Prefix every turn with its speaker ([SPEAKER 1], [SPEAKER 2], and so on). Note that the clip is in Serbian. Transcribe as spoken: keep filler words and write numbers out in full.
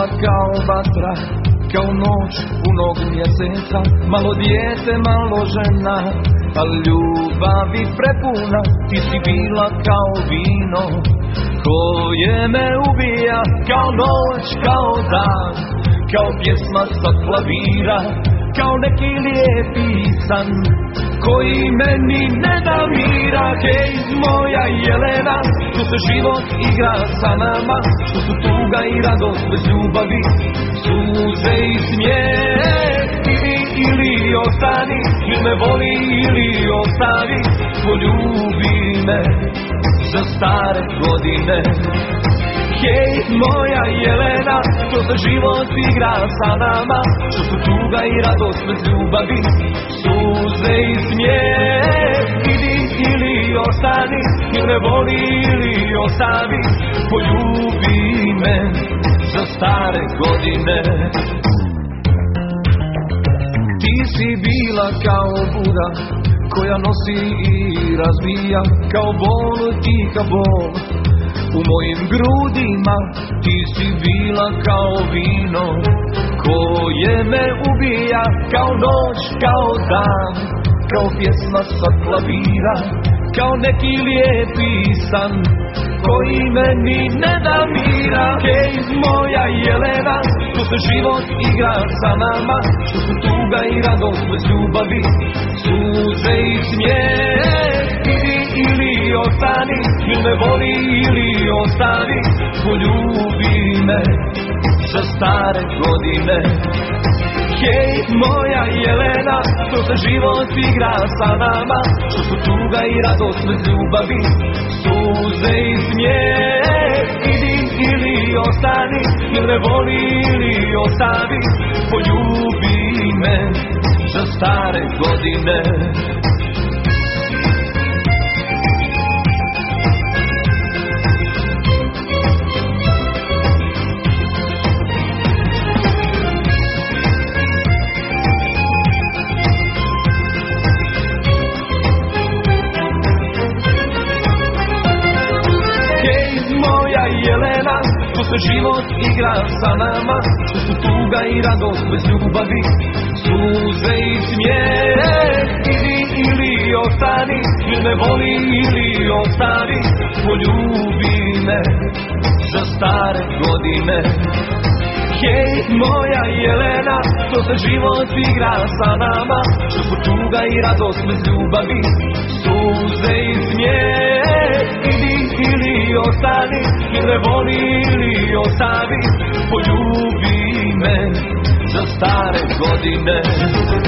[SPEAKER 1] bila kao vatra, kao noć punog mjeseca, malo dijete, malo žena, a ljubavi prepuna. Ti si bila kao vino koje me ubija, kao noć, kao dan, kao pjesma sa klavira, kao neki lijepi san koji meni ne da mira. Hej, moja Jelena, što se život igra sa nama, što su tuga i radost bez ljubavi, suze i smijeh. Idi ili ostani, ili me voli ili ostavi, poljubi me za stare godine. Hej, moja Jelena, što se život igra sa nama, što su tuga i radost bez ljubavi, suze i smijeh. Idi ili ostani, ili me voli ili ostavi, poljubi me za stare godine. Ti si bila kao buda koja nosi i razbija, kao bol, tiha bol u mojim grudima. Ti si bila kao vino koje me ubija, kao noć, kao dan, kao pjesma sa klavira, kao neki lijepi san koji meni ne da mira. Hej, moja Jelena, što se život igra sa nama, što su tuga i radost bez ljubavi, suze i smijeh. Idi ili ostani, ili me voli ili ostavi, poljubi me za stare godine. Hej, moja Jelena, što se život igra sa nama, što su tuga i radost bez ljubavi, suze i smijeh. Idi ili ostani, ili me voli ili ostavi, poljubi me za stare godine. Jelena, što se život igra sa nama, što su tuga i radost bez ljubavi, suze i smijeh. Idi ili ostani, ili me voli ili ostavi, poljubi me za stare godine. Hej, moja Jelena, što se život igra sa nama, što su tuga i radost bez ljubavi, suze i smijeh. Idi ili ostani, ili me voli ili ostavi, poljubi me za stare godine.